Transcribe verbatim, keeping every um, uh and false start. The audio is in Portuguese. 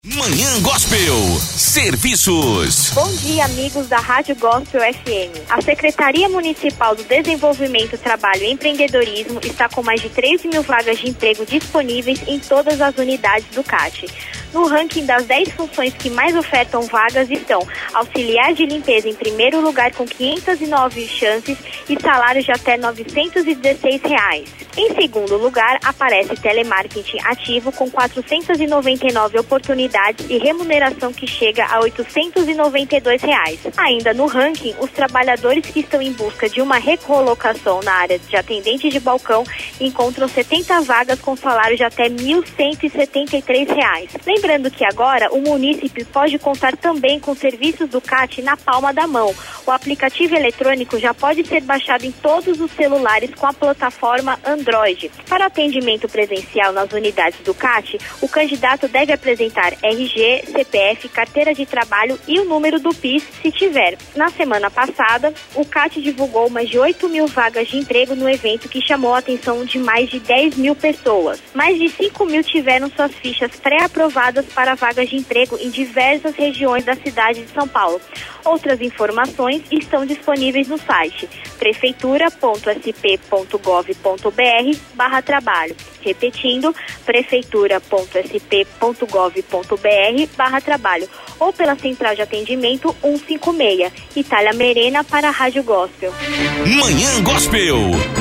Manhã Gospel, serviços. Bom dia, amigos da Rádio Gospel F M. A Secretaria Municipal do Desenvolvimento, Trabalho e Empreendedorismo está com mais de treze mil vagas de emprego disponíveis em todas as unidades do C A T. No ranking das dez funções que mais ofertam vagas estão auxiliar de limpeza em primeiro lugar com quinhentas e nove chances e salários de até novecentos e dezesseis reais. Em segundo lugar, aparece telemarketing ativo com quatrocentas e noventa e nove oportunidades e remuneração que chega a oitocentos e noventa e dois reais. Ainda no ranking, os trabalhadores que estão em busca de uma recolocação na área de atendente de balcão encontram setenta vagas com salário de até mil cento e setenta e três reais. Lembrando que agora o munícipe pode contar também com serviços do C A T na palma da mão. O aplicativo eletrônico já pode ser baixado em todos os celulares com a plataforma Android. Para atendimento presencial nas unidades do C A T, o candidato deve apresentar R G, C P F, carteira de trabalho e o número do P I S, se tiver. Na semana passada, o C A T divulgou mais de oito mil vagas de emprego no evento que chamou a atenção de mais de dez mil pessoas. Mais de cinco mil tiveram suas fichas pré-aprovadas para vagas de emprego em diversas regiões da cidade de São Paulo. Outras informações estão disponíveis no site prefeitura ponto s p ponto gov ponto b r barra trabalho. Repetindo, prefeitura ponto s p ponto gov ponto b r barra trabalho ou pela central de atendimento cento e cinquenta e seis, Itália Merena para a Rádio Gospel. Manhã Gospel.